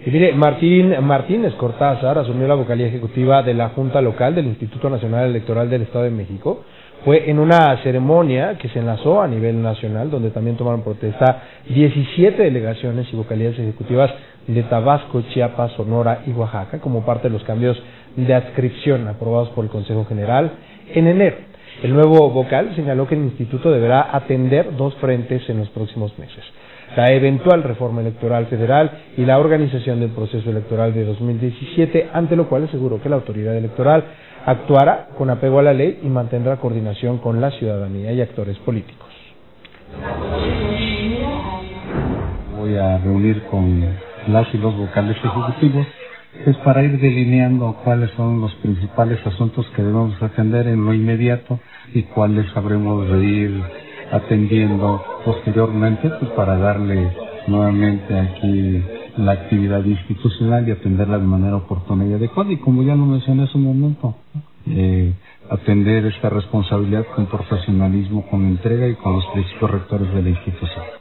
Y mire, Martínez Cortázar asumió la vocalía ejecutiva de la Junta Local del Instituto Nacional Electoral del Estado de México. Fue en una ceremonia que se enlazó a nivel nacional, donde también tomaron protesta 17 delegaciones y vocalías ejecutivas de Tabasco, Chiapas, Sonora y Oaxaca, como parte de los cambios de adscripción aprobados por el Consejo General en enero. El nuevo vocal señaló que el instituto deberá atender dos frentes en los próximos meses: la eventual reforma electoral federal y la organización del proceso electoral de 2017, ante lo cual aseguró que la autoridad electoral actuará con apego a la ley y mantendrá coordinación con la ciudadanía y actores políticos. Voy a reunir con las y los vocales ejecutivos pues para ir delineando cuáles son los principales asuntos que debemos atender en lo inmediato y cuáles habremos de ir atendiendo posteriormente, pues para darle nuevamente aquí la actividad institucional y atenderla de manera oportuna y adecuada, y como ya lo mencioné hace un momento, atender esta responsabilidad con profesionalismo, con entrega y con los principios rectores de la institución.